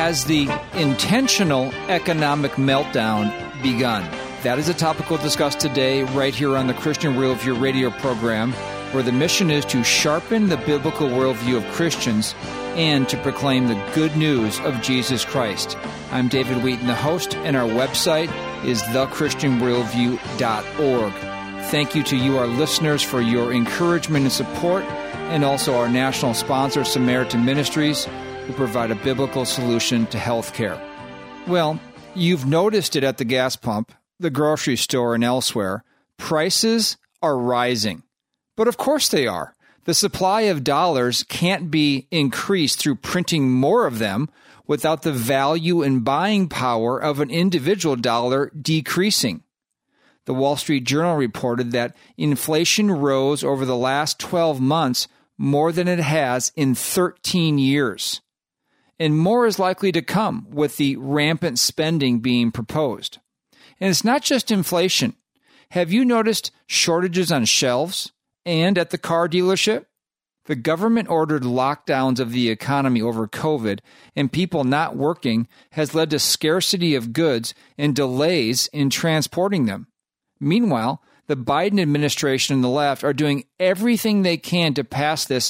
Has the intentional economic meltdown begun? That is a topic we'll discuss today right here on the Christian Worldview radio program, where the mission is to sharpen the biblical worldview of Christians and to proclaim the good news of Jesus Christ. I'm David Wheaton, the host, and our website is thechristianworldview.org. Thank you to you, our listeners, for your encouragement and support, and also our national sponsor, Samaritan Ministries, who provide a biblical solution to health care. Well, you've noticed it at the gas pump, the grocery store, and elsewhere. Prices are rising. But of course they are. The supply of dollars can't be increased through printing more of them without the value and buying power of an individual dollar decreasing. The Wall Street Journal reported that inflation rose over the last 12 months more than it has in 13 years. And more is likely to come with the rampant spending being proposed. And it's not just inflation. Have you noticed shortages on shelves and at the car dealership? The government-ordered lockdowns of the economy over COVID and people not working has led to scarcity of goods and delays in transporting them. Meanwhile, the Biden administration and the left are doing everything they can to pass this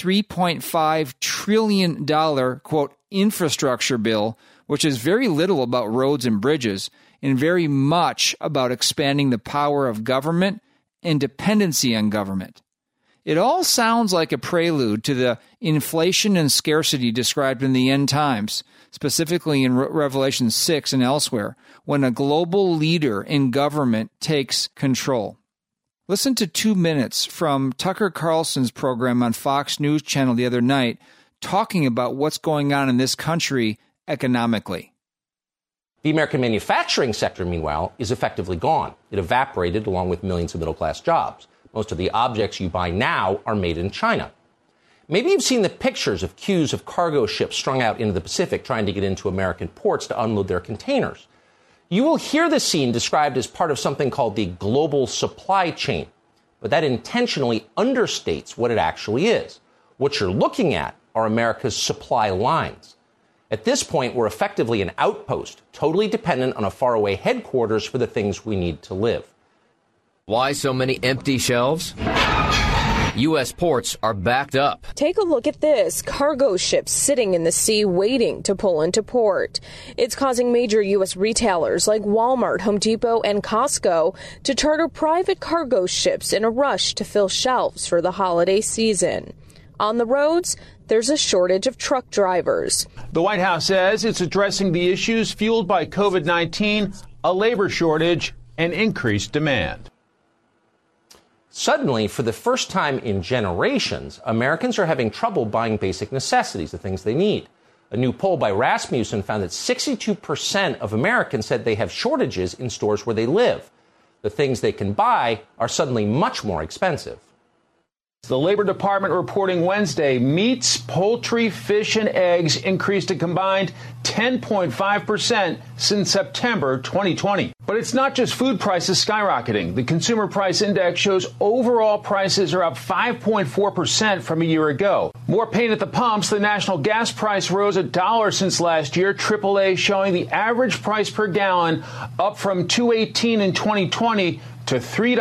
$3.5 trillion, quote, infrastructure bill, which is very little about roads and bridges and very much about expanding the power of government and dependency on government. It all sounds like a prelude to the inflation and scarcity described in the end times, specifically in Revelation 6 and elsewhere, when a global leader in government takes control. Listen to 2 minutes from Tucker Carlson's program on Fox News Channel the other night, talking about what's going on in this country economically. The American manufacturing sector, meanwhile, is effectively gone. It evaporated along with millions of middle-class jobs. Most of the objects you buy now are made in China. Maybe you've seen the pictures of queues of cargo ships strung out into the Pacific trying to get into American ports to unload their containers. You will hear the scene described as part of something called the global supply chain, but that intentionally understates what it actually is. What you're looking at are America's supply lines. At this point, we're effectively an outpost, totally dependent on a faraway headquarters for the things we need to live. Why so many empty shelves? U.S. ports are backed up. Take a look at this. Cargo ships sitting in the sea waiting to pull into port. It's causing major U.S. retailers like Walmart, Home Depot, and Costco to charter private cargo ships in a rush to fill shelves for the holiday season. On the roads, there's a shortage of truck drivers. The White House says it's addressing the issues fueled by COVID-19, a labor shortage, and increased demand. Suddenly, for the first time in generations, Americans are having trouble buying basic necessities, the things they need. A new poll by Rasmussen found that 62% of Americans said they have shortages in stores where they live. The things they can buy are suddenly much more expensive. The Labor Department reporting Wednesday, meats, poultry, fish, and eggs increased a combined 10.5% since September 2020. But it's not just food prices skyrocketing. The Consumer Price Index shows overall prices are up 5.4% from a year ago. More pain at the pumps. The national gas price rose $1 since last year. AAA showing the average price per gallon up from $2.18 in 2020 to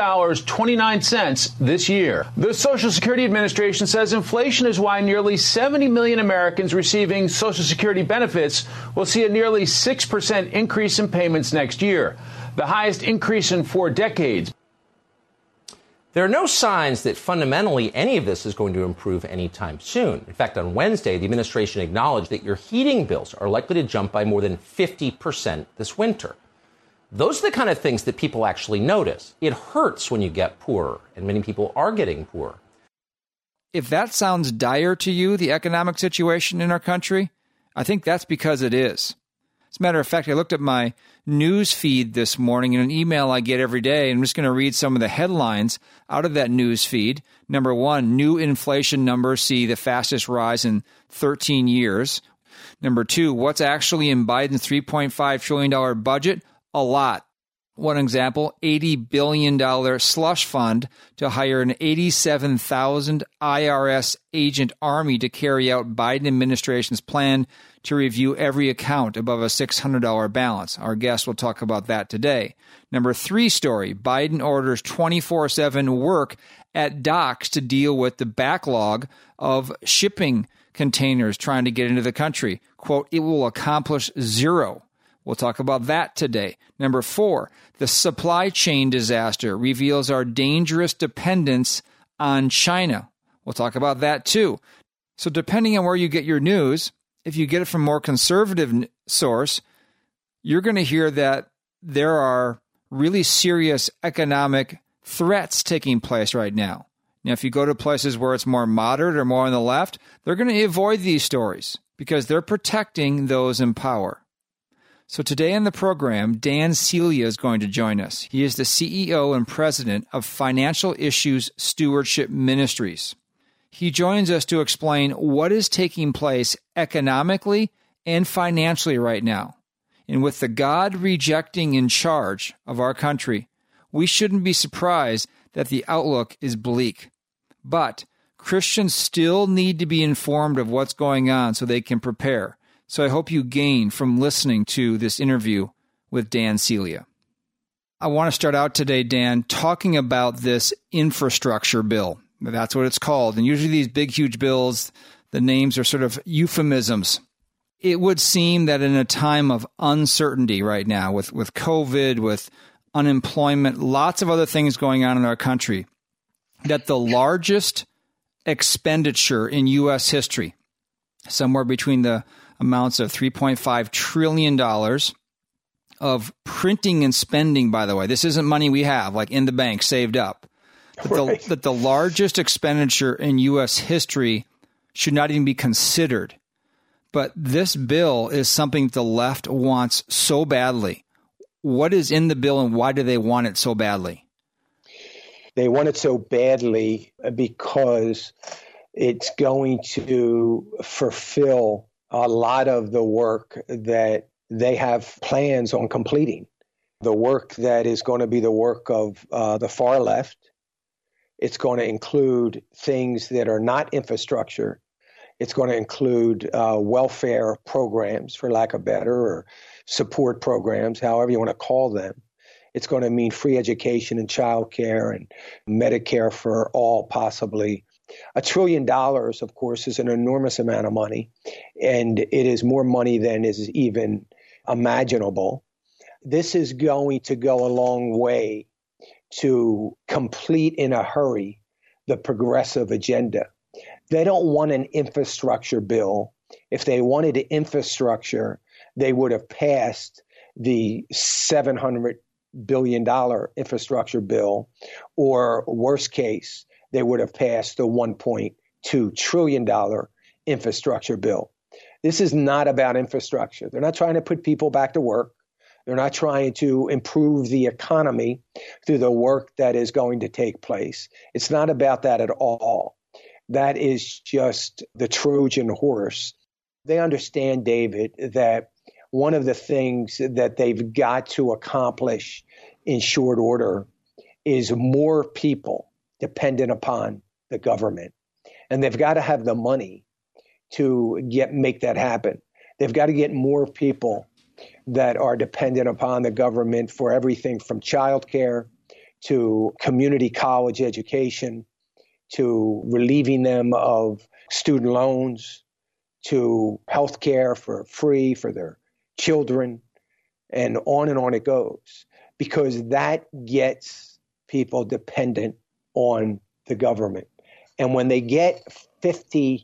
$3.29 this year. The Social Security Administration says inflation is why nearly 70 million Americans receiving Social Security benefits will see a nearly 6% increase in payments next year, the highest increase in 4 decades. There are no signs that fundamentally any of this is going to improve anytime soon. In fact, on Wednesday, the administration acknowledged that your heating bills are likely to jump by more than 50% this winter. Those are the kind of things that people actually notice. It hurts when you get poorer, and many people are getting poorer. If that sounds dire to you, the economic situation in our country, I think that's because it is. As a matter of fact, I looked at my news feed this morning in an email I get every day. I'm just going to read some of the headlines out of that news feed. Number one, new inflation numbers see the fastest rise in 13 years. Number two, what's actually in Biden's $3.5 trillion budget? A lot. One example, $80 billion slush fund to hire an 87,000 IRS agent army to carry out Biden administration's plan to review every account above a $600 balance. Our guest will talk about that today. Number 3 story, Biden orders 24/7 work at docks to deal with the backlog of shipping containers trying to get into the country. Quote, it will accomplish zero. We'll talk about that today. Number 4, the supply chain disaster reveals our dangerous dependence on China. We'll talk about that too. So depending on where you get your news, if you get it from a more conservative source, you're going to hear that there are really serious economic threats taking place right now. Now, if you go to places where it's more moderate or more on the left, they're going to avoid these stories because they're protecting those in power. So today on the program, Dan Celia is going to join us. He is the CEO and president of Financial Issues Stewardship Ministries. He joins us to explain what is taking place economically and financially right now. And with the God rejecting in charge of our country, we shouldn't be surprised that the outlook is bleak. But Christians still need to be informed of what's going on so they can prepare. So I hope you gain from listening to this interview with Dan Celia. I want to start out today, Dan, talking about this infrastructure bill. That's what it's called. And usually these big, huge bills, the names are sort of euphemisms. It would seem that in a time of uncertainty right now, with COVID, with unemployment, lots of other things going on in our country, that the largest expenditure in U.S. history, somewhere between the amounts of $3.5 trillion of printing and spending, by the way. This isn't money we have, like in the bank, saved up. That the largest expenditure in U.S. history should not even be considered. But this bill is something the left wants so badly. What is in the bill and why do they want it so badly? They want it so badly because it's going to fulfill a lot of the work that they have plans on completing. The work that is going to be the work of the far left. It's going to include things that are not infrastructure. It's going to include welfare programs, for lack of better, or support programs, however you want to call them. It's going to mean free education and childcare and Medicare for all, possibly. $1 trillion, of course, is an enormous amount of money, and it is more money than is even imaginable. This is going to go a long way to complete in a hurry the progressive agenda. They don't want an infrastructure bill. If they wanted infrastructure, they would have passed the $700 billion infrastructure bill, or worst case, they would have passed the $1.2 trillion infrastructure bill. This is not about infrastructure. They're not trying to put people back to work. They're not trying to improve the economy through the work that is going to take place. It's not about that at all. That is just the Trojan horse. They understand, David, that one of the things that they've got to accomplish in short order is more people dependent upon the government. And they've got to have the money to make that happen. They've got to get more people that are dependent upon the government for everything from childcare to community college education, to relieving them of student loans, to health care for free for their children, and on it goes, because that gets people dependent on the government. And when they get 50%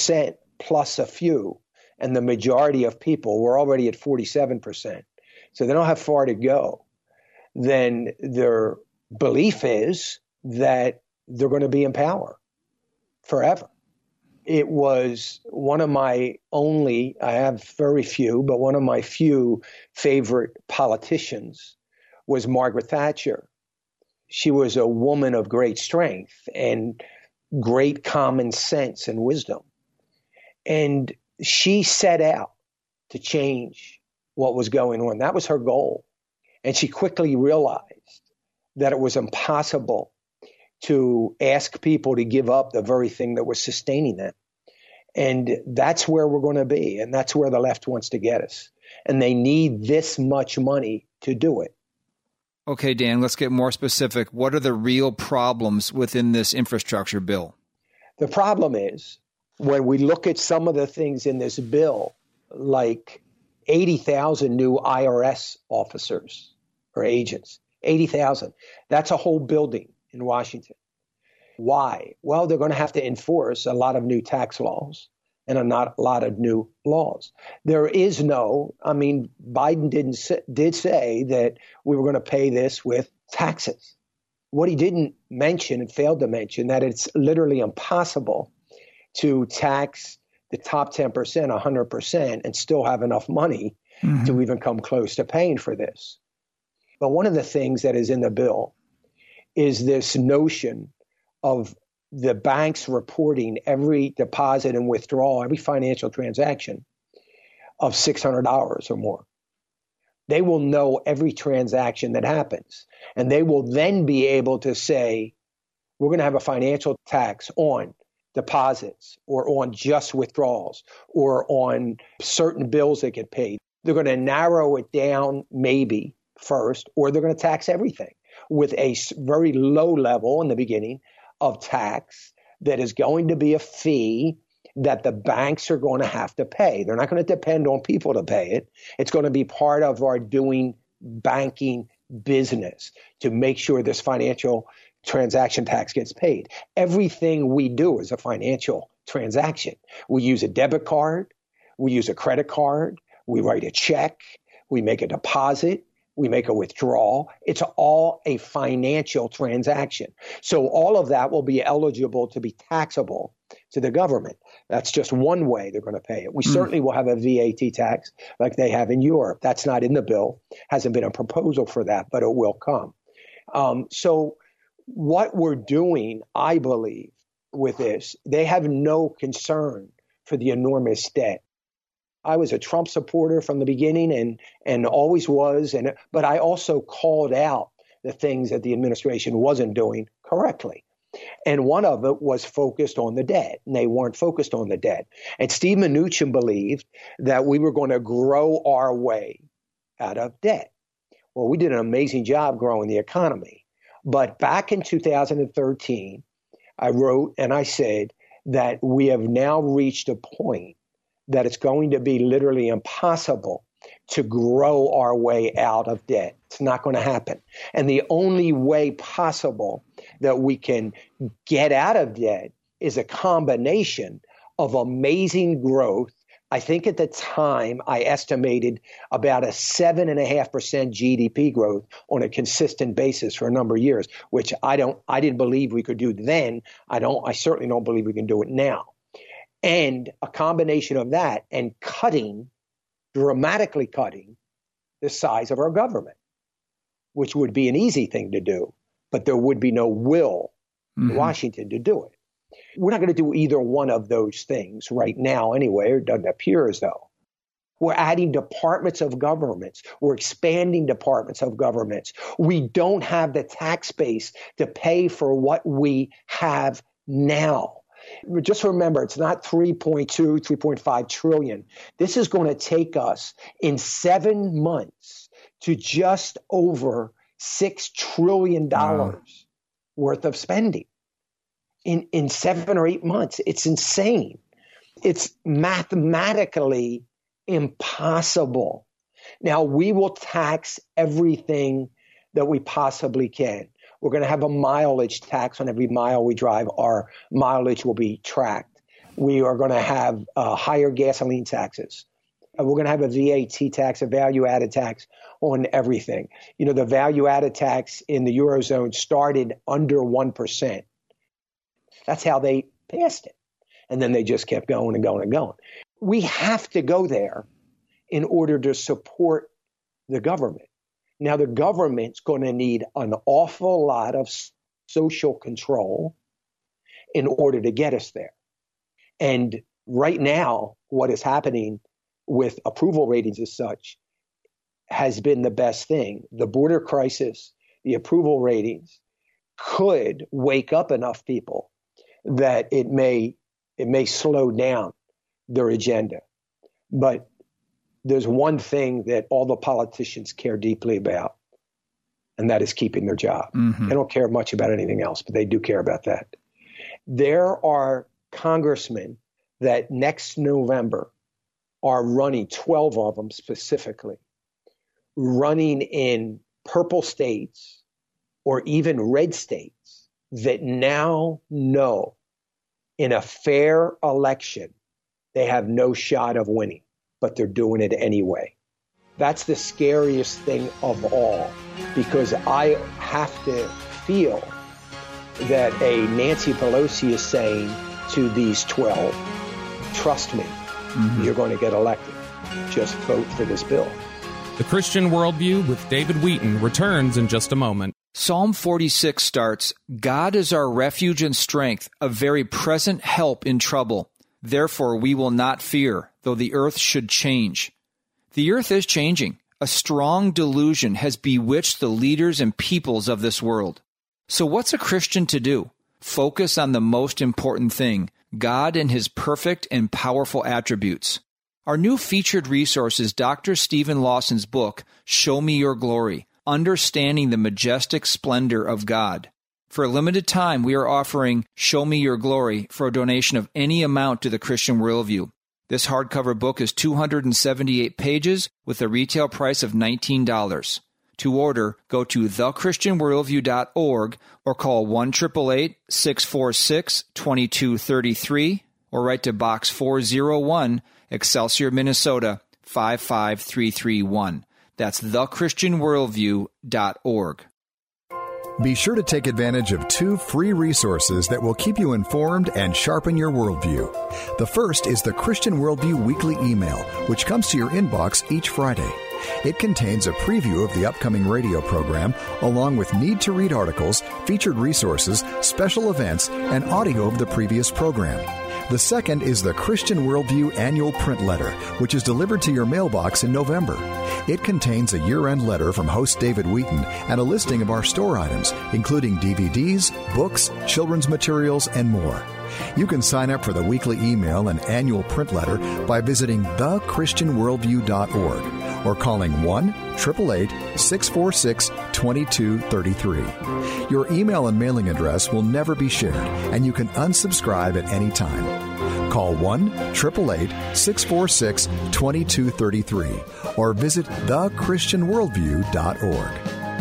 plus a few, and the majority of people, we're already at 47%, so they don't have far to go, then their belief is that they're going to be in power forever. It was one of my I have very few, but one of my few favorite politicians was Margaret Thatcher. She was a woman of great strength and great common sense and wisdom. And she set out to change what was going on. That was her goal. And she quickly realized that it was impossible to ask people to give up the very thing that was sustaining them. And that's where we're going to be. And that's where the left wants to get us. And they need this much money to do it. Okay, Dan, let's get more specific. What are the real problems within this infrastructure bill? The problem is when we look at some of the things in this bill, like 80,000 new IRS officers or agents, 80,000. That's a whole building in Washington. Why? Well, they're going to have to enforce a lot of new tax laws and a lot of new laws. There is no, Biden did say that we were going to pay this with taxes. What he didn't mention and failed to mention that it's literally impossible to tax the top 10%, 100%, and still have enough money to even come close to paying for this. But one of the things that is in the bill is this notion of the banks reporting every deposit and withdrawal, every financial transaction of $600 or more. They will know every transaction that happens. And they will then be able to say, we're going to have a financial tax on deposits or on just withdrawals or on certain bills that get paid. They're going to narrow it down maybe first, or they're going to tax everything with a very low level in the beginning of tax that is going to be a fee that the banks are going to have to pay. They're not going to depend on people to pay it. It's going to be part of our doing banking business to make sure this financial transaction tax gets paid. Everything we do is a financial transaction. We use a debit card. We use a credit card. We write a check. We make a deposit. We make a withdrawal. It's all a financial transaction. So all of that will be eligible to be taxable to the government. That's just one way they're going to pay it. We certainly will have a VAT tax like they have in Europe. That's not in the bill. Hasn't been a proposal for that, but it will come. So what we're doing, I believe, with this, they have no concern for the enormous debt. I was a Trump supporter from the beginning and always was, but I also called out the things that the administration wasn't doing correctly. And one of it was focused on the debt, and they weren't focused on the debt. And Steve Mnuchin believed that we were going to grow our way out of debt. Well, we did an amazing job growing the economy. But back in 2013, I wrote and I said that we have now reached a point that it's going to be literally impossible to grow our way out of debt. It's not going to happen. And the only way possible that we can get out of debt is a combination of amazing growth. I think at the time I estimated about a 7.5% GDP growth on a consistent basis for a number of years, which I didn't believe we could do then. I certainly don't believe we can do it now. And a combination of that and dramatically cutting the size of our government, which would be an easy thing to do, but there would be no will in Washington to do it. We're not going to do either one of those things right now anyway. It doesn't appear as though. We're adding departments of governments. We're expanding departments of governments. We don't have the tax base to pay for what we have now. Just remember, it's not 3.2, 3.5 trillion. This is going to take us in 7 months to just over $6 trillion worth of spending in 7 or 8 months. It's insane. It's mathematically impossible. Now, we will tax everything that we possibly can. We're going to have a mileage tax on every mile we drive. Our mileage will be tracked. We are going to have higher gasoline taxes. We're going to have a VAT tax, a value-added tax on everything. You know, the value-added tax in the Eurozone started under 1%. That's how they passed it. And then they just kept going and going and going. We have to go there in order to support the government. Now, the government's going to need an awful lot of social control in order to get us there. And right now, what is happening with approval ratings as such has been the best thing. The border crisis, the approval ratings could wake up enough people that it may slow down their agenda. But there's one thing that all the politicians care deeply about, and that is keeping their job. Mm-hmm. They don't care much about anything else, but they do care about that. There are congressmen that next November are running, 12 of them specifically, running in purple states or even red states that now know in a fair election they have no shot of winning, but they're doing it anyway. That's the scariest thing of all, because I have to feel that a Nancy Pelosi is saying to these 12, trust me, you're going to get elected. Just vote for this bill. The Christian Worldview with David Wheaton returns in just a moment. Psalm 46 starts, God is our refuge and strength, a very present help in trouble. Therefore we will not fear, though the earth should change. The earth is changing. A strong delusion has bewitched the leaders and peoples of this world. So what's a Christian to do? Focus on the most important thing, God and His perfect and powerful attributes. Our new featured resource is Dr. Stephen Lawson's book, Show Me Your Glory, Understanding the Majestic Splendor of God. For a limited time, we are offering Show Me Your Glory for a donation of any amount to the Christian Worldview. This hardcover book is 278 pages with a retail price of $19. To order, go to thechristianworldview.org or call 1-888-646-2233 or write to Box 401, Excelsior, Minnesota 55331. That's thechristianworldview.org. Be sure to take advantage of 2 free resources that will keep you informed and sharpen your worldview. The first is the Christian Worldview Weekly Email, which comes to your inbox each Friday. It contains a preview of the upcoming radio program, along with need-to-read articles, featured resources, special events, and audio of the previous program. The second is the Christian Worldview Annual Print Letter, which is delivered to your mailbox in November. It contains a year-end letter from host David Wheaton and a listing of our store items, including DVDs, books, children's materials, and more. You can sign up for the weekly email and annual print letter by visiting thechristianworldview.org or calling 1-888-646-2233. Your email and mailing address will never be shared, and you can unsubscribe at any time. Call 1-888-646-2233 or visit thechristianworldview.org.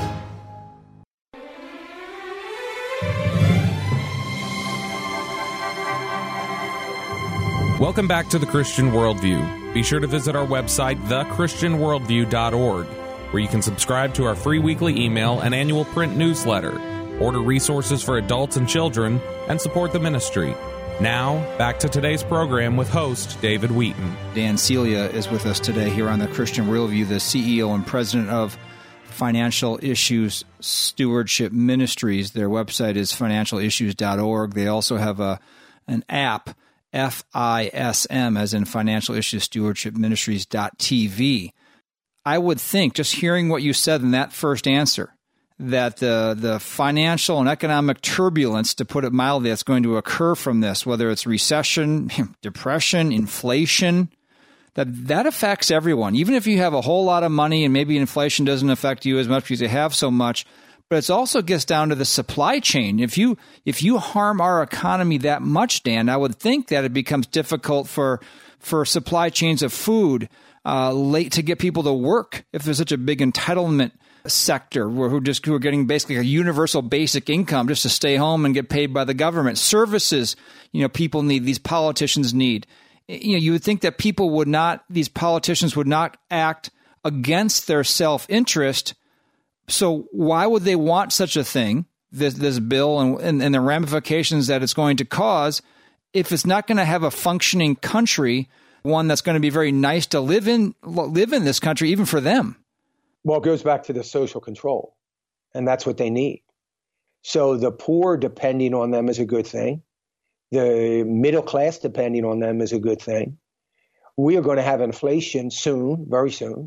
Welcome back to The Christian Worldview. Be sure to visit our website, thechristianworldview.org, where you can subscribe to our free weekly email and annual print newsletter, order resources for adults and children, and support the ministry. Now, back to today's program with host David Wheaton. Dan Celia is with us today here on The Christian Worldview, the CEO and president of Financial Issues Stewardship Ministries. Their website is financialissues.org. They also have an app, FISM, as in Financial Issues Stewardship Ministries.tv. I would think, just hearing what you said in that first answer, that the financial and economic turbulence, to put it mildly, that's going to occur from this, whether it's recession, depression, inflation, that affects everyone. Even if you have a whole lot of money and maybe inflation doesn't affect you as much because you have so much, but it also gets down to the supply chain. If you harm our economy that much, Dan, I would think that it becomes difficult for supply chains of food to get people to work. If there's such a big entitlement sector who are getting basically a universal basic income just to stay home and get paid by the government. Services, people need, these politicians need. You would think that these politicians would not act against their self-interest. So why would they want such a thing, this bill and the ramifications that it's going to cause, if it's not going to have a functioning country, one that's going to be very nice to live in this country, even for them? Well, it goes back to the social control, and that's what they need. So the poor depending on them is a good thing. The middle class depending on them is a good thing. We are going to have inflation soon, very soon.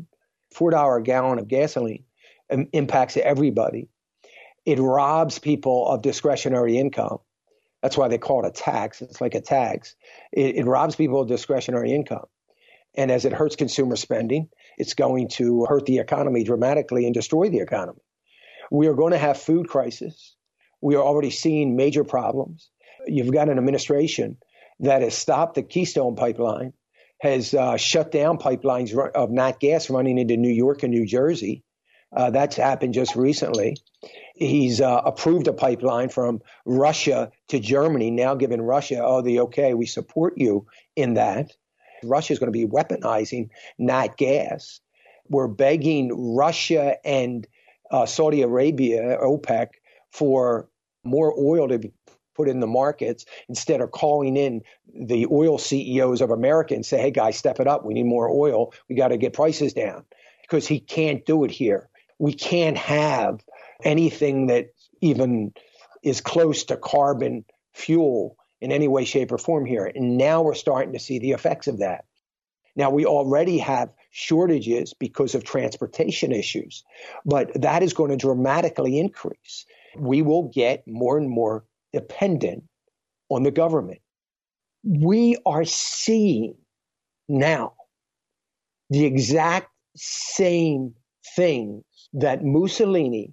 $4 a gallon of gasoline impacts everybody. It robs people of discretionary income. That's why they call it a tax. It's like a tax. It robs people of discretionary income. And as it hurts consumer spending, it's going to hurt the economy dramatically and destroy the economy. We are going to have food crisis. We are already seeing major problems. You've got an administration that has stopped the Keystone Pipeline, has shut down pipelines of nat gas running into New York and New Jersey. That's happened just recently. He's approved a pipeline from Russia to Germany, now giving Russia, okay, we support you in that. Russia is going to be weaponizing nat gas. We're begging Russia and Saudi Arabia, OPEC, for more oil to be put in the markets instead of calling in the oil CEOs of America and say, hey, guys, step it up. We need more oil. We got to get prices down, because he can't do it here. We can't have anything that even is close to carbon fuel in any way, shape, or form here. And now we're starting to see the effects of that. Now, we already have shortages because of transportation issues, but that is going to dramatically increase. We will get more and more dependent on the government. We are seeing now the exact same things that Mussolini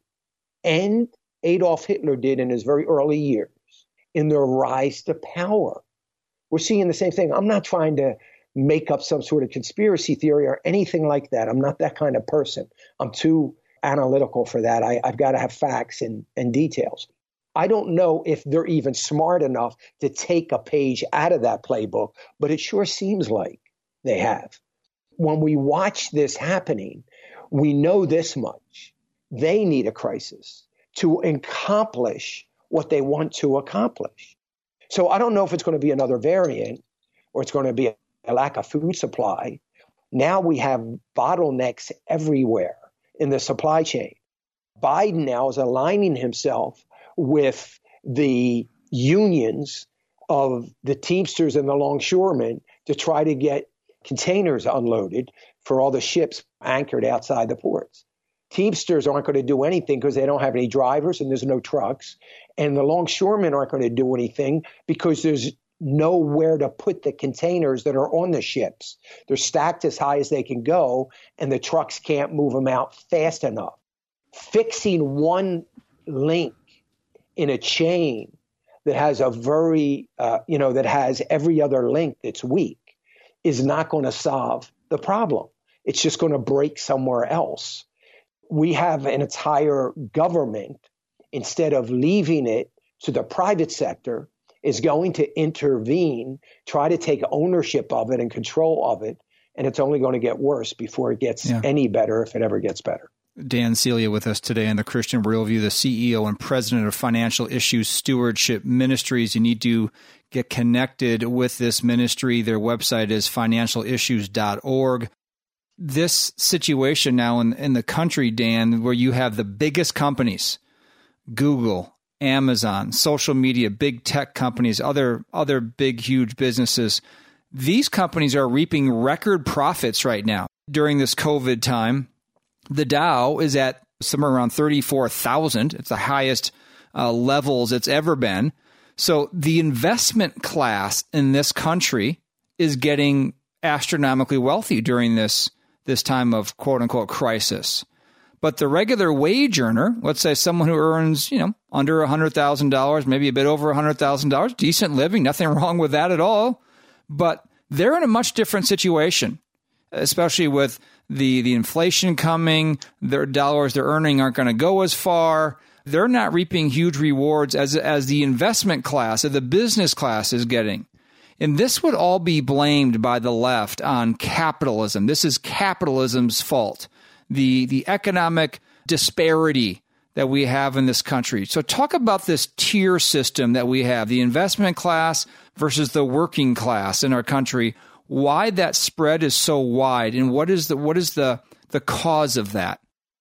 and Adolf Hitler did in his very early years in their rise to power. We're seeing the same thing. I'm not trying to make up some sort of conspiracy theory or anything like that. I'm not that kind of person. I'm too analytical for that. I've got to have facts and details. I don't know if they're even smart enough to take a page out of that playbook, but it sure seems like they have. When we watch this happening, we know this much. They need a crisis to accomplish what they want to accomplish. So I don't know if it's going to be another variant or it's going to be a lack of food supply. Now we have bottlenecks everywhere in the supply chain. Biden now is aligning himself with the unions of the Teamsters and the longshoremen to try to get containers unloaded for all the ships anchored outside the ports. Teamsters aren't going to do anything because they don't have any drivers and there's no trucks. And the longshoremen aren't going to do anything because there's nowhere to put the containers that are on the ships. They're stacked as high as they can go, and the trucks can't move them out fast enough. Fixing one link in a chain that has a very, that has every other link that's weak is not going to solve the problem. It's just going to break somewhere else. We have an entire government, instead of leaving it to the private sector, is going to intervene, try to take ownership of it and control of it. And it's only going to get worse before it gets any better, if it ever gets better. Dan Celia with us today on the Christian Worldview, the CEO and president of Financial Issues Stewardship Ministries. You need to get connected with this ministry. Their website is financialissues.org. This situation now in the country, Dan, where you have the biggest companies, Google, Amazon, social media, big tech companies, other big, huge businesses, these companies are reaping record profits right now during this COVID time. The Dow is at somewhere around 34,000. It's the highest levels it's ever been. So the investment class in this country is getting astronomically wealthy during this time of quote unquote crisis. But the regular wage earner, let's say someone who earns, under $100,000, maybe a bit over $100,000, decent living, nothing wrong with that at all. But they're in a much different situation, especially with the inflation coming. Their dollars they're earning aren't going to go as far. They're not reaping huge rewards as the investment class, or the business class is getting. And this would all be blamed by the left on capitalism. This is capitalism's fault. The economic disparity that we have in this country. So talk about this tier system that we have, the investment class versus the working class in our country, why that spread is so wide, and what is the cause of that?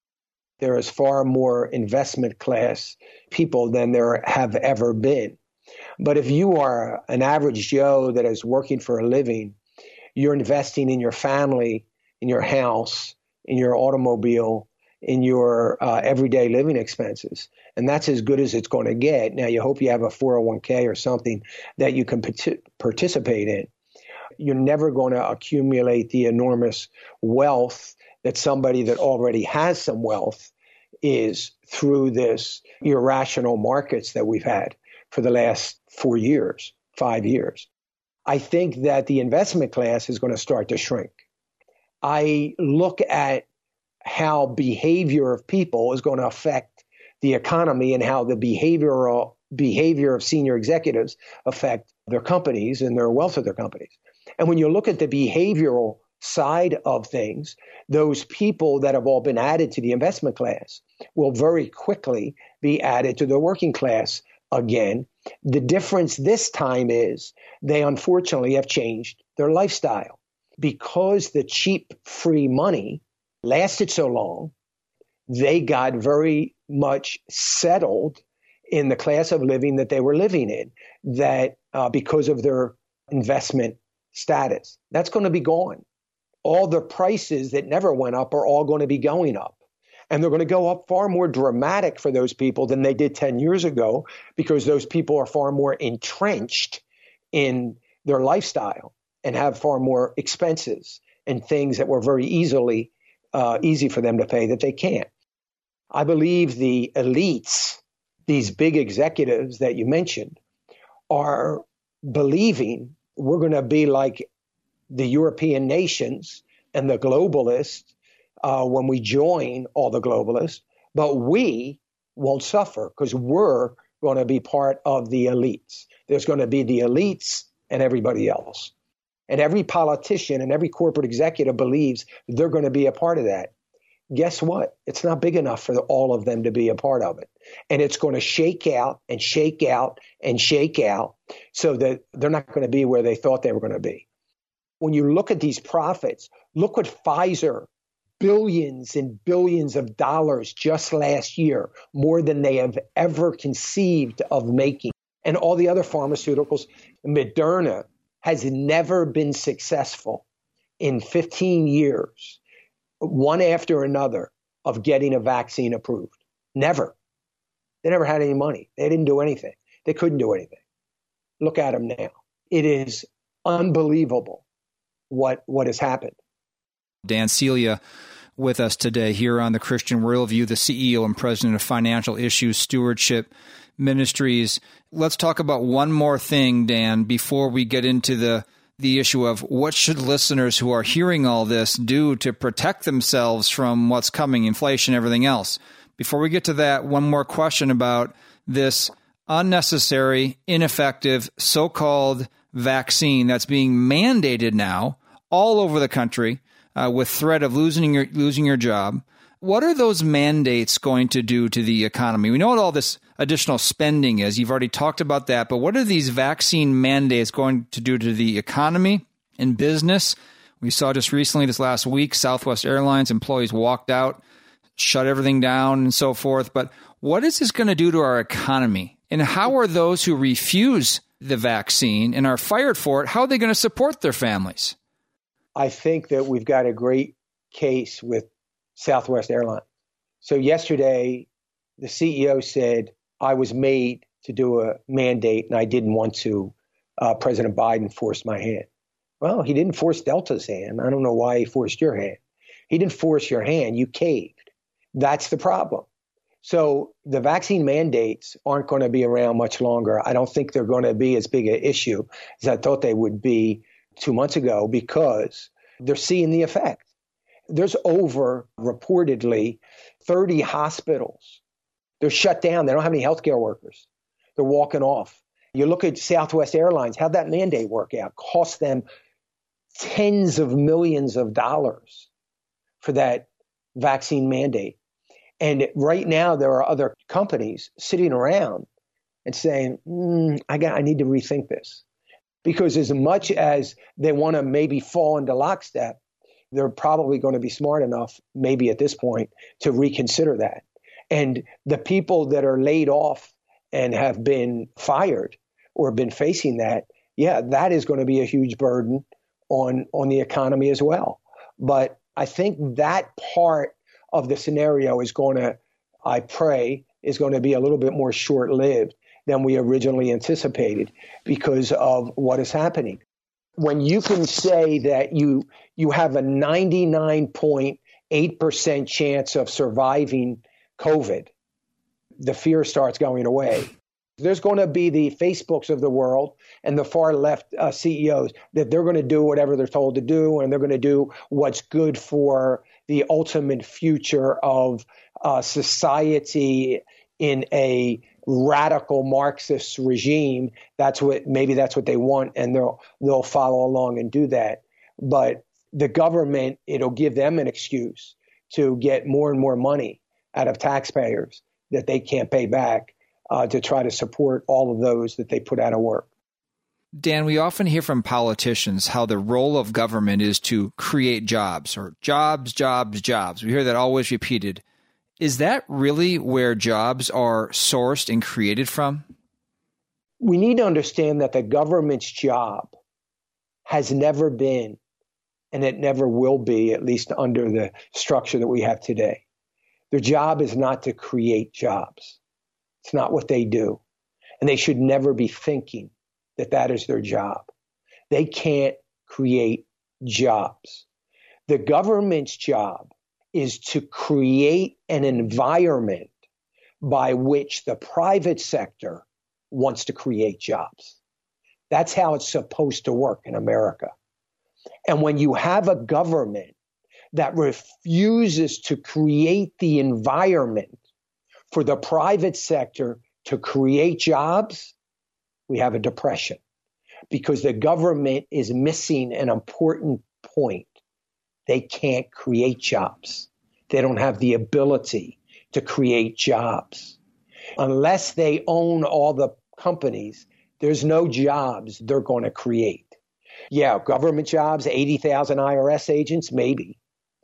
There is far more investment class people than there have ever been. But if you are an average Joe that is working for a living, you're investing in your family, in your house, in your automobile, in your everyday living expenses. And that's as good as it's going to get. Now, you hope you have a 401k or something that you can participate in. You're never going to accumulate the enormous wealth that somebody that already has some wealth is through this irrational markets that we've had for the last 4 years, 5 years. I think that the investment class is going to start to shrink. I look at how behavior of people is going to affect the economy and how the behavior of senior executives affect their companies and their wealth of their companies. And when you look at the behavioral side of things, those people that have all been added to the investment class will very quickly be added to the working class again. The difference this time is they unfortunately have changed their lifestyle. Because the cheap free money lasted so long, they got very much settled in the class of living that they were living in, that because of their investment status. That's going to be gone. All the prices that never went up are all going to be going up. And they're going to go up far more dramatic for those people than they did 10 years ago, because those people are far more entrenched in their lifestyle and have far more expenses and things that were very easy for them to pay that they can't. I believe the elites, these big executives that you mentioned, are believing we're going to be like the European nations and the globalists when we join all the globalists, but we won't suffer because we're going to be part of the elites. There's going to be the elites and everybody else. And every politician and every corporate executive believes they're going to be a part of that. Guess what? It's not big enough for all of them to be a part of it. And it's going to shake out and shake out and shake out so that they're not going to be where they thought they were going to be. When you look at these profits, look what Pfizer, billions and billions of dollars just last year, more than they have ever conceived of making. And all the other pharmaceuticals, Moderna has never been successful in 15 years, one after another, of getting a vaccine approved. Never. They never had any money. They didn't do anything. They couldn't do anything. Look at them now. It is unbelievable what has happened. Dan Celia with us today here on the Christian Worldview, the CEO and president of Financial Issues Stewardship Ministries. Let's talk about one more thing, Dan, before we get into the issue of what should listeners who are hearing all this do to protect themselves from what's coming, inflation, everything else. Before we get to that, one more question about this unnecessary, ineffective, so-called vaccine that's being mandated now all over the country with threat of losing your job. What are those mandates going to do to the economy? We know what all this additional spending is. You've already talked about that. But what are these vaccine mandates going to do to the economy and business? We saw just recently, this last week, Southwest Airlines employees walked out, shut everything down and so forth. But what is this going to do to our economy? And how are those who refuse the vaccine and are fired for it, how are they going to support their families? I think that we've got a great case with Southwest Airlines. So yesterday, the CEO said, I was made to do a mandate and I didn't want to. President Biden forced my hand. Well, he didn't force Delta's hand. I don't know why he forced your hand. He didn't force your hand. You caved. That's the problem. So the vaccine mandates aren't going to be around much longer. I don't think they're going to be as big an issue as I thought they would be 2 months ago, because they're seeing the effect. There's over, reportedly, 30 hospitals. They're shut down. They don't have any healthcare workers. They're walking off. You look at Southwest Airlines, how'd that mandate work out? Cost them tens of millions of dollars for that vaccine mandate. And right now, there are other companies sitting around and saying, I need to rethink this. Because as much as they want to maybe fall into lockstep, they're probably going to be smart enough, maybe at this point, to reconsider that. And the people that are laid off and have been fired or been facing that, that is going to be a huge burden on the economy as well. But I think that part of the scenario is going to, I pray, is going to be a little bit more short-lived than we originally anticipated because of what is happening. When you can say that you have a 99.8% chance of surviving COVID, the fear starts going away. There's going to be the Facebooks of the world and the far left CEOs that they're going to do whatever they're told to do, and they're going to do what's good for the ultimate future of society in a radical Marxist regime. Maybe that's what they want, and they'll follow along and do that. But the government, it'll give them an excuse to get more and more money out of taxpayers that they can't pay back to try to support all of those that they put out of work. Dan, we often hear from politicians how the role of government is to create jobs, or jobs, jobs, jobs. We hear that always repeated. Is that really where jobs are sourced and created from? We need to understand that the government's job has never been, and it never will be, at least under the structure that we have today. Their job is not to create jobs. It's not what they do. And they should never be thinking that that is their job. They can't create jobs. The government's job is to create an environment by which the private sector wants to create jobs. That's how it's supposed to work in America. And when you have a government that refuses to create the environment for the private sector to create jobs, we have a depression, because the government is missing an important point. They can't create jobs. They don't have the ability to create jobs. Unless they own all the companies, there's no jobs they're going to create. Yeah, government jobs, 80,000 IRS agents, maybe.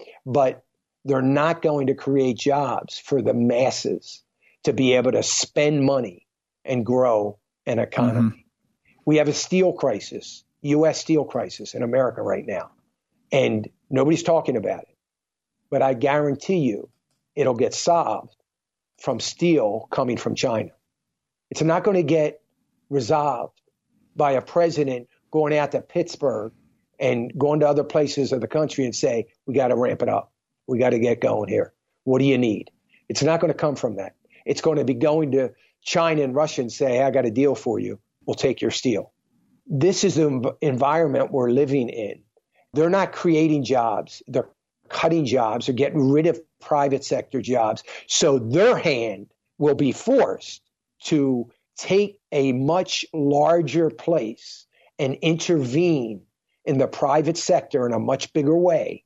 But they're not going to create jobs for the masses to be able to spend money and grow an economy. Mm-hmm. We have a steel crisis, U.S. steel crisis in America right now, and nobody's talking about it. But I guarantee you it'll get solved from steel coming from China. It's not going to get resolved by a president going out to Pittsburgh and going to other places of the country and say, we got to ramp it up. We got to get going here. What do you need? It's not going to come from that. It's going to be going to China and Russia and say, hey, I got a deal for you. We'll take your steel. This is the environment we're living in. They're not creating jobs. They're cutting jobs. They're getting rid of private sector jobs. So their hand will be forced to take a much larger place and intervene in the private sector in a much bigger way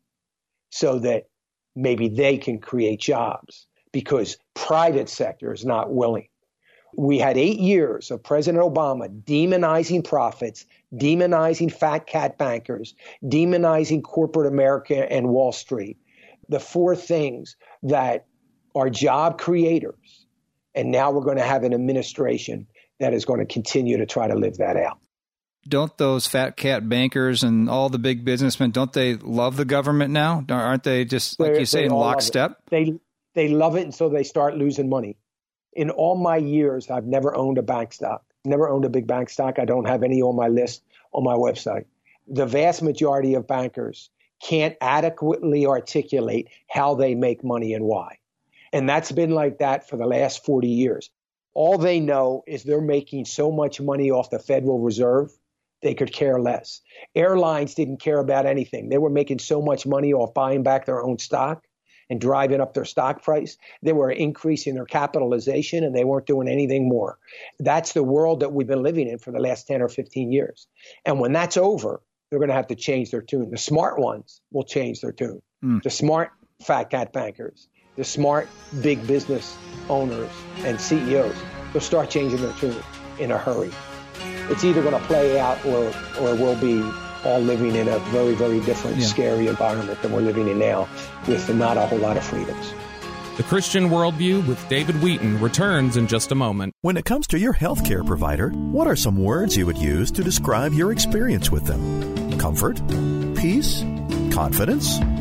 so that maybe they can create jobs, because private sector is not willing. We had 8 years of President Obama demonizing profits, demonizing fat cat bankers, demonizing corporate America and Wall Street, the four things that are job creators. And now we're going to have an administration that is going to continue to try to live that out. Don't those fat cat bankers and all the big businessmen, don't they love the government now? Aren't they just, like you say, in lockstep? They love it until they start losing money. In all my years, I've never owned a bank stock, never owned a big bank stock. I don't have any on my list on my website. The vast majority of bankers can't adequately articulate how they make money and why. And that's been like that for the last 40 years. All they know is they're making so much money off the Federal Reserve, they could care less. Airlines didn't care about anything. They were making so much money off buying back their own stock and driving up their stock price. They were increasing their capitalization, and they weren't doing anything more. That's the world that we've been living in for the last 10 or 15 years. And when that's over, they're going to have to change their tune. The smart ones will change their tune. The smart fat cat bankers, the smart big business owners and CEOs, they'll start changing their tune in a hurry. It's either going to play out or we'll be all living in a very, very different, scary environment than we're living in now, with not a whole lot of freedoms. The Christian Worldview with David Wheaton returns in just a moment. When it comes to your healthcare provider, what are some words you would use to describe your experience with them? Comfort? Peace? Confidence?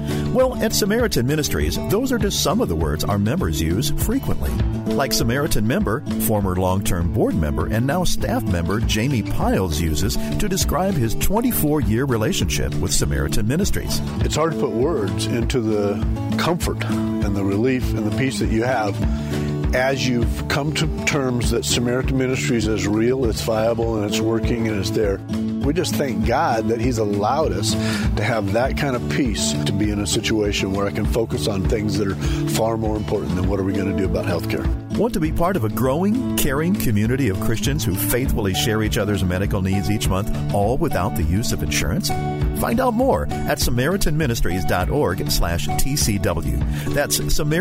Well, at Samaritan Ministries, those are just some of the words our members use frequently. Like Samaritan member, former long-term board member, and now staff member Jamie Piles uses to describe his 24-year relationship with Samaritan Ministries. It's hard to put words into the comfort and the relief and the peace that you have as you've come to terms that Samaritan Ministries is real, it's viable, and it's working, and it's there. We just thank God that He's allowed us to have that kind of peace, to be in a situation where I can focus on things that are far more important than what are we going to do about health care. Want to be part of a growing, caring community of Christians who faithfully share each other's medical needs each month, all without the use of insurance? Find out more at SamaritanMinistries.org/TCW. That's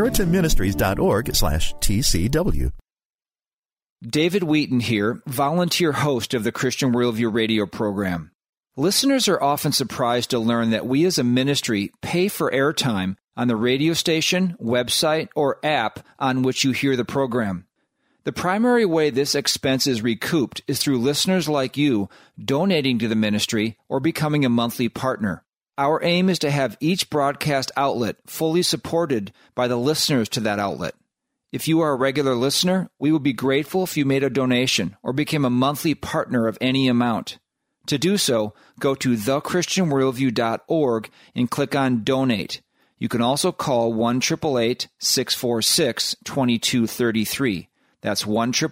SamaritanMinistries.org/TCW. David Wheaton here, volunteer host of the Christian Worldview radio program. Listeners are often surprised to learn that we as a ministry pay for airtime on the radio station, website, or app on which you hear the program. The primary way this expense is recouped is through listeners like you donating to the ministry or becoming a monthly partner. Our aim is to have each broadcast outlet fully supported by the listeners to that outlet. If you are a regular listener, we would be grateful if you made a donation or became a monthly partner of any amount. To do so, go to thechristianworldview.org and click on Donate. You can also call 1-888-646-2233. That's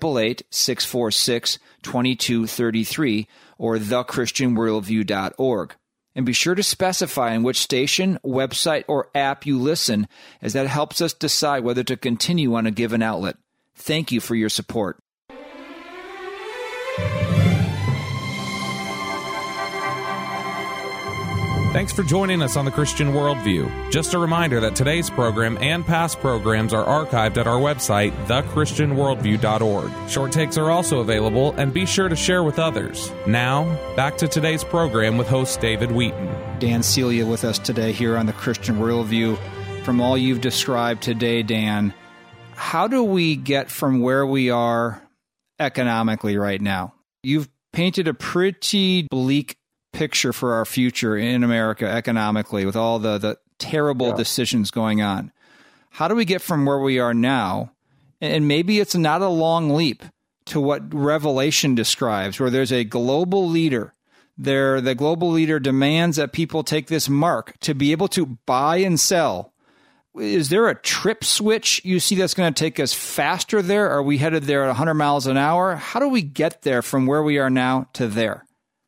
1-888-646-2233 or thechristianworldview.org. And be sure to specify in which station, website, or app you listen, as that helps us decide whether to continue on a given outlet. Thank you for your support. Thanks for joining us on the Christian Worldview. Just a reminder that today's program and past programs are archived at our website, thechristianworldview.org. Short takes are also available, and be sure to share with others. Now, back to today's program with host David Wheaton. Dan Celia with us today here on the Christian Worldview. From all you've described today, Dan, how do we get from where we are economically right now? You've painted a pretty bleak picture for our future in America economically with all the terrible decisions going on. How do we get from where we are now, and maybe it's not a long leap, to what Revelation describes, where there's a global leader. The global leader demands that people take this mark to be able to buy and sell. Is there a trip switch you see that's going to take us faster there? Are we headed there at 100 miles an hour? How do we get there from where we are now to there?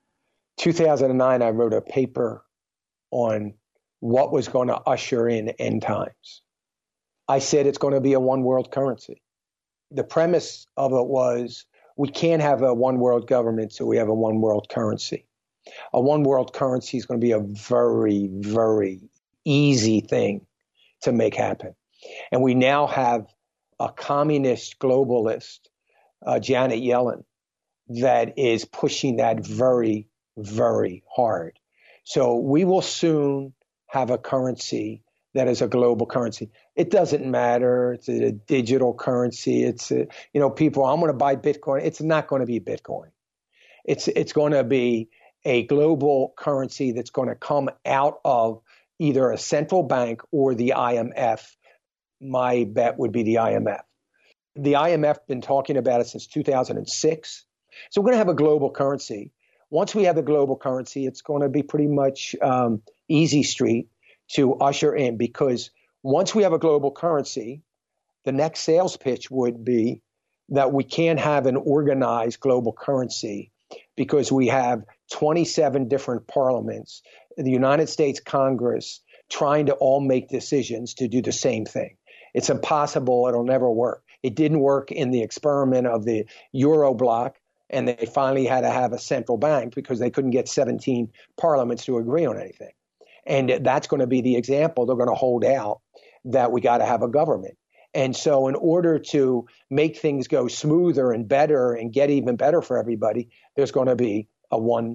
2009, I wrote a paper on what was going to usher in end times. I said it's going to be a one world currency. The premise of it was we can't have a one world government, so we have a one world currency. A one world currency is going to be a very, very easy thing to make happen. And we now have a communist globalist, Janet Yellen, that is pushing that very, very hard. So we will soon have a currency that is a global currency. It doesn't matter. It's a digital currency. It's people, I'm going to buy Bitcoin. It's not going to be Bitcoin. It's going to be a global currency that's going to come out of either a central bank or the IMF. My bet would be the IMF. The IMF been talking about it since 2006. So we're going to have a global currency. Once we have the global currency, it's going to be pretty much easy street to usher in, because once we have a global currency, the next sales pitch would be that we can't have an organized global currency because we have 27 different parliaments, the United States Congress, trying to all make decisions to do the same thing. It's impossible. It'll never work. It didn't work in the experiment of the Euro bloc. And they finally had to have a central bank because they couldn't get 17 parliaments to agree on anything. And that's going to be the example they're going to hold out, that we got to have a government. And so in order to make things go smoother and better and get even better for everybody, there's going to be a one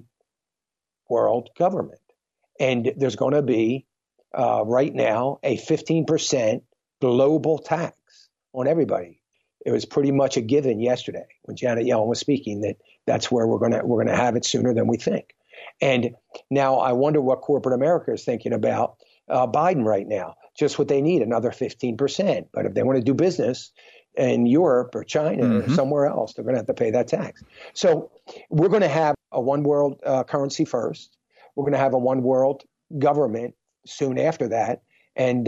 world government. And there's going to be right now a 15% global tax on everybody. It was pretty much a given yesterday when Janet Yellen was speaking that that's where we're going to have it sooner than we think. And now I wonder what corporate America is thinking about Biden right now. Just what they need, another 15%. But if they want to do business in Europe or China or somewhere else, they're going to have to pay that tax. So we're going to have a one world currency first. We're going to have a one world government soon after that. And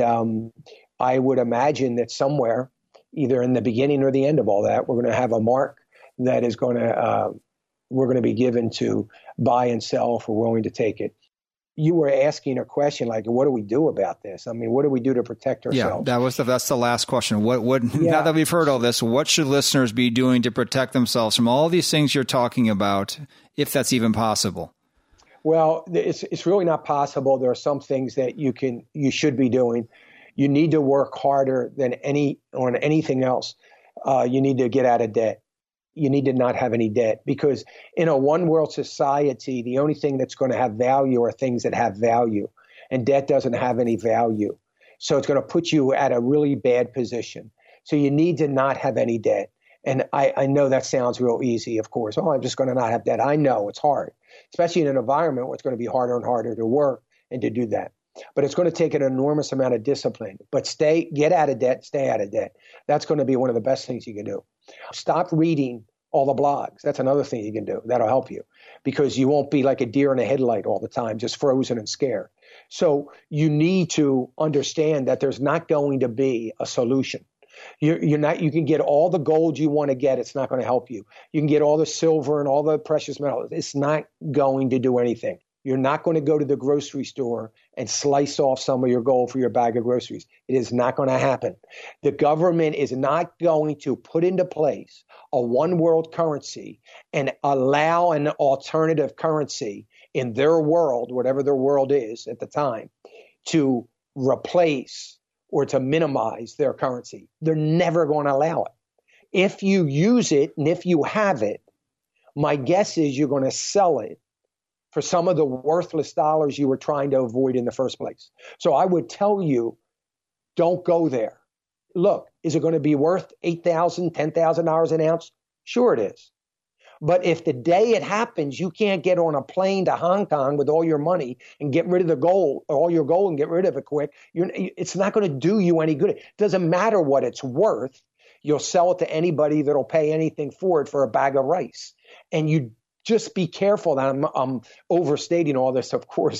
I would imagine that somewhere, either in the beginning or the end of all that, we're going to have a mark that is going to we're going to be given to buy and sell if we're willing to take it. You were asking a question like, what do we do about this? I mean, what do we do to protect ourselves? Yeah, that's the last question. Now that we've heard all this, what should listeners be doing to protect themselves from all these things you're talking about, if that's even possible? Well, it's really not possible. There are some things that you should be doing. You need to work harder than on anything else. You need to get out of debt. You need to not have any debt, because in a one world society, the only thing that's going to have value are things that have value, and debt doesn't have any value. So it's going to put you at a really bad position. So you need to not have any debt. And I know that sounds real easy, of course. Oh, I'm just going to not have debt. I know it's hard, especially in an environment where it's going to be harder and harder to work and to do that. But it's going to take an enormous amount of discipline. But get out of debt, stay out of debt. That's going to be one of the best things you can do. Stop reading all the blogs. That's another thing you can do. That'll help you, because you won't be like a deer in a headlight all the time, just frozen and scared. So you need to understand that there's not going to be a solution. You can get all the gold you want to get. It's not going to help you. You can get all the silver and all the precious metals. It's not going to do anything. You're not going to go to the grocery store and slice off some of your gold for your bag of groceries. It is not going to happen. The government is not going to put into place a one world currency and allow an alternative currency in their world, whatever their world is at the time, to replace or to minimize their currency. They're never going to allow it. If you use it and if you have it, my guess is you're going to sell it for some of the worthless dollars you were trying to avoid in the first place. So I would tell you, don't go there. Look, is it going to be worth $8,000, $10,000 an ounce? Sure it is. But if the day it happens, you can't get on a plane to Hong Kong with all your money and get rid of the gold, or all your gold and get rid of it quick, it's not going to do you any good. It doesn't matter what it's worth. You'll sell it to anybody that'll pay anything for it for a bag of rice. And you just be careful that I'm overstating all this, of course,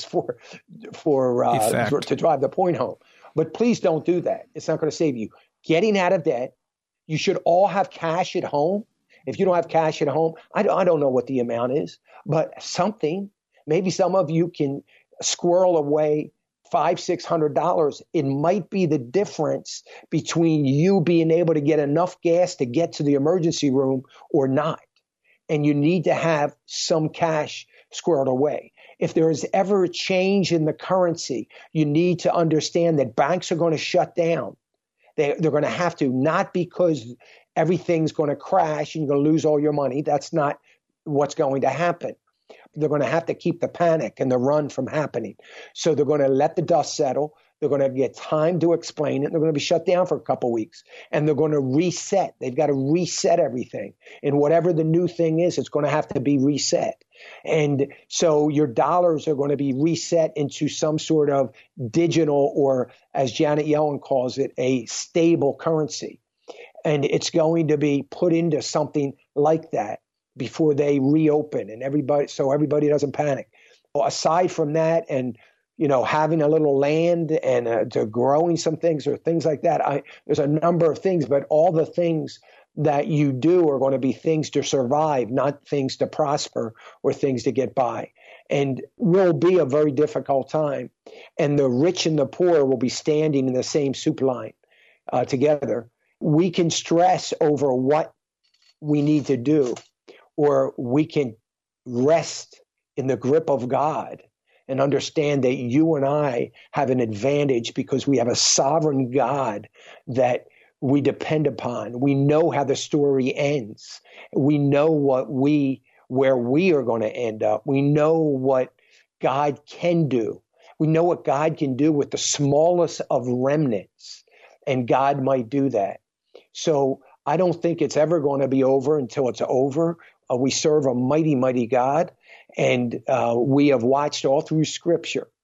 to drive the point home. But please don't do that. It's not going to save you. Getting out of debt. You should all have cash at home. If you don't have cash at home, I don't know what the amount is, but something. Maybe some of you can squirrel away $500, $600. It might be the difference between you being able to get enough gas to get to the emergency room or not. And you need to have some cash squirreled away. If there is ever a change in the currency, you need to understand that banks are going to shut down. They're going to have to, not because everything's going to crash and you're going to lose all your money. That's not what's going to happen. They're going to have to keep the panic and the run from happening. So they're going to let the dust settle. They're going to get time to explain it. They're going to be shut down for a couple of weeks, and they're going to reset. They've got to reset everything. And whatever the new thing is, it's going to have to be reset. And so your dollars are going to be reset into some sort of digital, or as Janet Yellen calls it, a stable currency. And it's going to be put into something like that before they reopen, and everybody doesn't panic. Well, aside from that, and having a little land and to growing some things or things like that. There's a number of things, but all the things that you do are going to be things to survive, not things to prosper or things to get by. And will be a very difficult time. And the rich and the poor will be standing in the same soup line together. We can stress over what we need to do, or we can rest in the grip of God and understand that you and I have an advantage because we have a sovereign God that we depend upon. We know how the story ends. We know where we are going to end up. We know what God can do. We know what God can do with the smallest of remnants, and God might do that. So I don't think it's ever going to be over until it's over. We serve a mighty, mighty God. And we have watched all through Scripture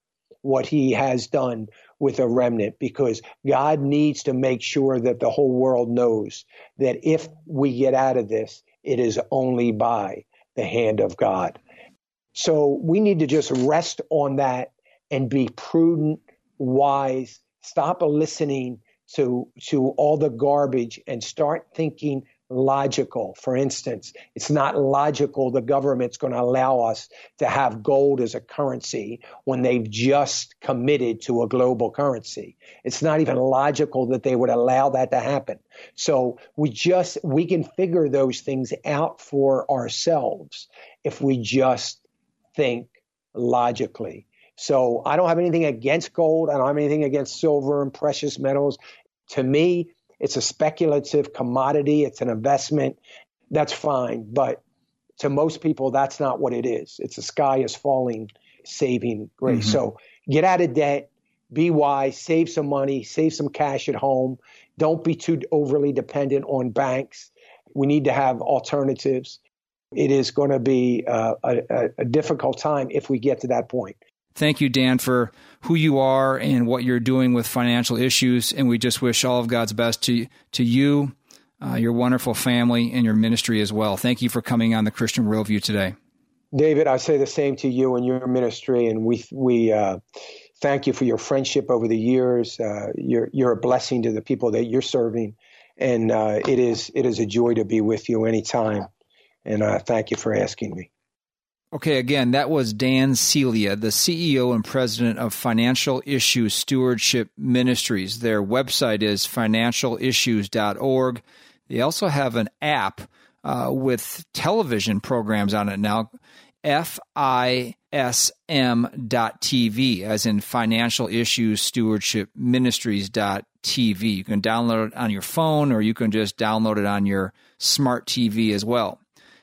what he has done with a remnant, because God needs to make sure that the whole world knows that if we get out of this, it is only by the hand of God. So we need to just rest on that and be prudent, wise, stop listening to all the garbage and start thinking logical. For instance, it's not logical the government's going to allow us to have gold as a currency when they've just committed to a global currency. It's not even logical that they would allow that to happen. So we can figure those things out for ourselves if we just think logically. So I don't have anything against gold. I don't have anything against silver and precious metals. To me, it's a speculative commodity. It's an investment. That's fine. But to most people, that's not what it is. It's a sky is falling saving grace. Mm-hmm. So get out of debt, be wise, save some money, save some cash at home. Don't be too overly dependent on banks. We need to have alternatives. It is going to be a difficult time if we get to that point. Thank you, Dan, for who you are and what you're doing with financial issues. And we just wish all of God's best to you, your wonderful family, and your ministry as well. Thank you for coming on the Christian Worldview today. David, I say the same to you and your ministry. And we thank you for your friendship over the years. You're a blessing to the people that you're serving. And it is a joy to be with you anytime. And thank you for asking me. Okay, again, that was Dan Celia, the CEO and president of Financial Issues Stewardship Ministries. Their website is financialissues.org. They also have an app with television programs on it now, FISM.TV, as in Financial Issues Stewardship Ministries.tv. You can download it on your phone, or you can just download it on your smart TV as well.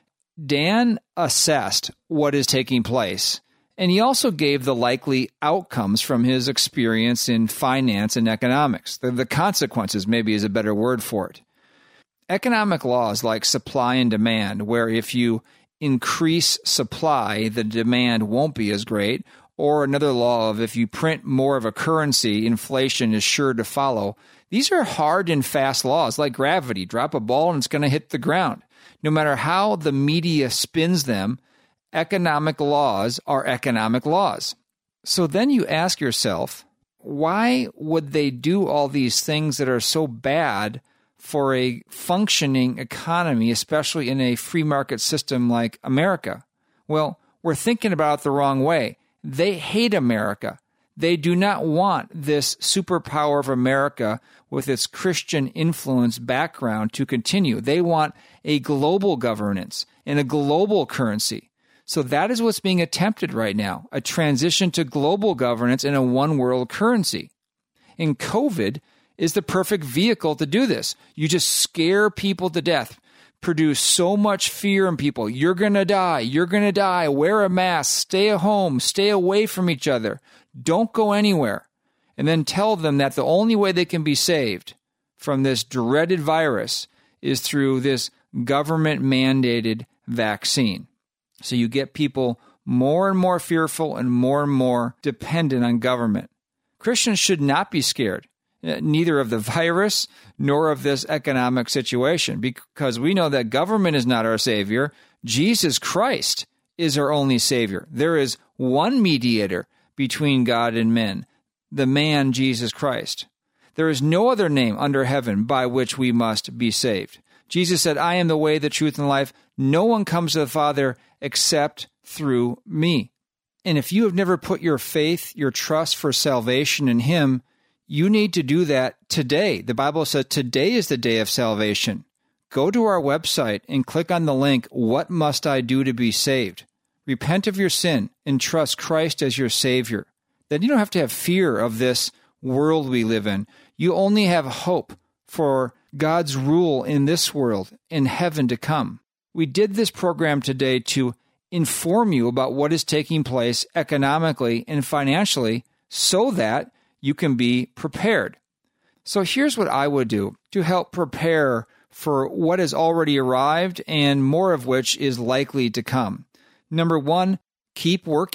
Dan assessed what is taking place, and he also gave the likely outcomes from his experience in finance and economics. The consequences, maybe, is a better word for it. Economic laws like supply and demand, where if you increase supply, the demand won't be as great, or another law of if you print more of a currency, inflation is sure to follow. These are hard and fast laws, like gravity. Drop a ball and it's going to hit the ground. No matter how the media spins them, economic laws are economic laws. So then you ask yourself, why would they do all these things that are so bad for a functioning economy, especially in a free market system like America? Well, we're thinking about it the wrong way. They hate America. They do not want this superpower of America with its Christian influence background to continue. They want a global governance and a global currency. So that is what's being attempted right now, a transition to global governance and a one-world currency. And COVID is the perfect vehicle to do this. You just scare people to death, produce so much fear in people. You're going to die. You're going to die. Wear a mask. Stay at home. Stay away from each other. Don't go anywhere. And then tell them that the only way they can be saved from this dreaded virus is through this government-mandated vaccine. So you get people more and more fearful and more dependent on government. Christians should not be scared, neither of the virus nor of this economic situation, because we know that government is not our Savior. Jesus Christ is our only Savior. There is one mediator between God and men, the man Jesus Christ. There is no other name under heaven by which we must be saved. Jesus said, I am the way, the truth, and life. No one comes to the Father except through me. And if you have never put your faith, your trust for salvation in Him, you need to do that today. The Bible says today is the day of salvation. Go to our website and click on the link, What Must I Do to Be Saved? Repent of your sin and trust Christ as your Savior. Then you don't have to have fear of this world we live in. You only have hope for God's rule in this world, in heaven to come. We did this program today to inform you about what is taking place economically and financially so that you can be prepared. So here's what I would do to help prepare for what has already arrived and more of which is likely to come. Number one, keep working.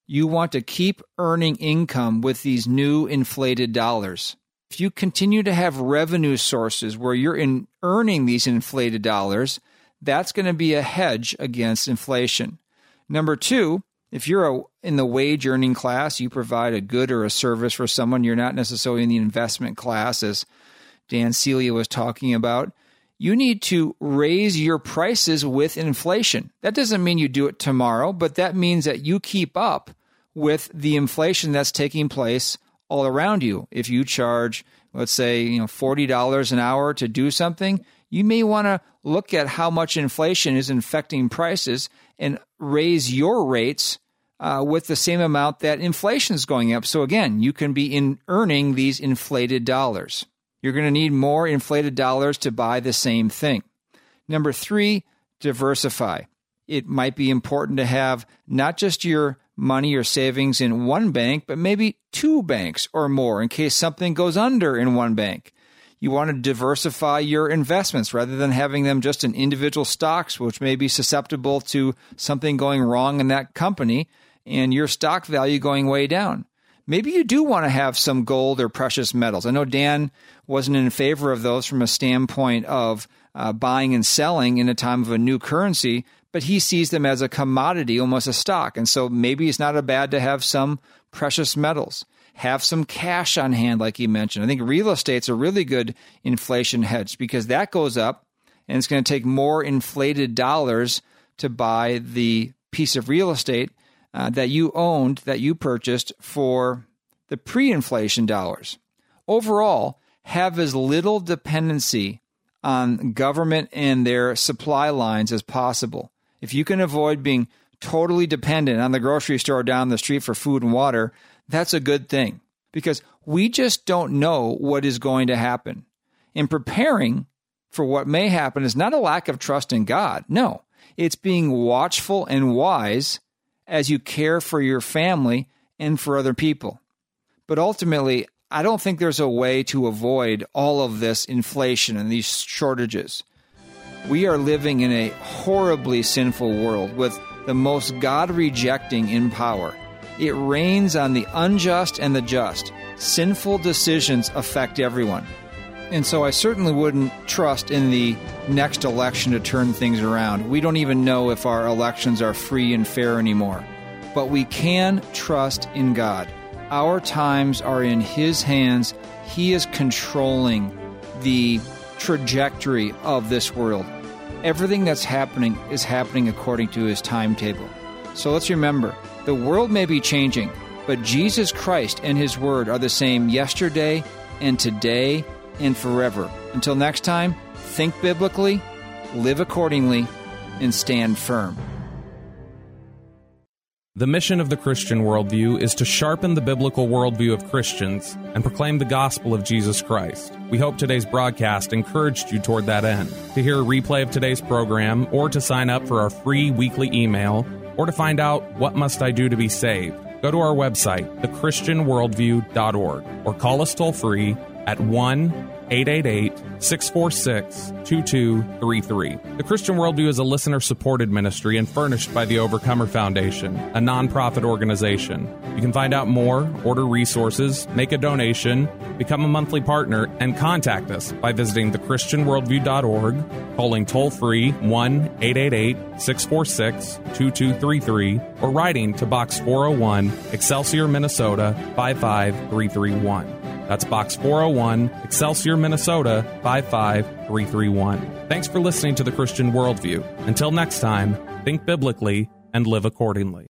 You want to keep earning income with these new inflated dollars. If you continue to have revenue sources where you're earning these inflated dollars, that's going to be a hedge against inflation. Number two, if you're in the wage earning class, you provide a good or a service for someone, you're not necessarily in the investment class, as Dan Celia was talking about, you need to raise your prices with inflation. That doesn't mean you do it tomorrow, but that means that you keep up with the inflation that's taking place all around you. If you charge, let's say, $40 an hour to do something, you may want to look at how much inflation is affecting prices and raise your rates with the same amount that inflation is going up. So again, you can be earning these inflated dollars. You're going to need more inflated dollars to buy the same thing. Number three, diversify. It might be important to have not just your money or savings in one bank, but maybe two banks or more in case something goes under in one bank. You want to diversify your investments rather than having them just in individual stocks, which may be susceptible to something going wrong in that company and your stock value going way down. Maybe you do want to have some gold or precious metals. I know Dan wasn't in favor of those from a standpoint of buying and selling in a time of a new currency, but he sees them as a commodity, almost a stock. And so maybe it's not bad to have some precious metals. Have some cash on hand, like he mentioned. I think real estate's a really good inflation hedge because that goes up and it's going to take more inflated dollars to buy the piece of real estate that you owned, that you purchased for the pre-inflation dollars. Overall, have as little dependency on government and their supply lines as possible. If you can avoid being totally dependent on the grocery store down the street for food and water, that's a good thing because we just don't know what is going to happen. And preparing for what may happen is not a lack of trust in God. No, it's being watchful and wise as you care for your family and for other people. But ultimately, I don't think there's a way to avoid all of this inflation and these shortages. We are living in a horribly sinful world with the most God-rejecting in power. It rains on the unjust and the just. Sinful decisions affect everyone. And so I certainly wouldn't trust in the next election to turn things around. We don't even know if our elections are free and fair anymore. But we can trust in God. Our times are in His hands. He is controlling the trajectory of this world. Everything that's happening is happening according to His timetable. So let's remember, the world may be changing, but Jesus Christ and His Word are the same yesterday and today and forever. Until next time, think biblically, live accordingly, and stand firm. The mission of the Christian Worldview is to sharpen the biblical worldview of Christians and proclaim the gospel of Jesus Christ. We hope today's broadcast encouraged you toward that end. To hear a replay of today's program, or to sign up for our free weekly email, or to find out what must I do to be saved, go to our website, thechristianworldview.org, or call us toll-free at 1-888-646-2233. The Christian Worldview is a listener-supported ministry and furnished by the Overcomer Foundation, a nonprofit organization. You can find out more, order resources, make a donation, become a monthly partner, and contact us by visiting thechristianworldview.org, calling toll-free 1-888-646-2233, or writing to Box 401, Excelsior, Minnesota 55331. That's Box 401, Excelsior, Minnesota 55331. Thanks for listening to The Christian Worldview. Until next time, think biblically and live accordingly.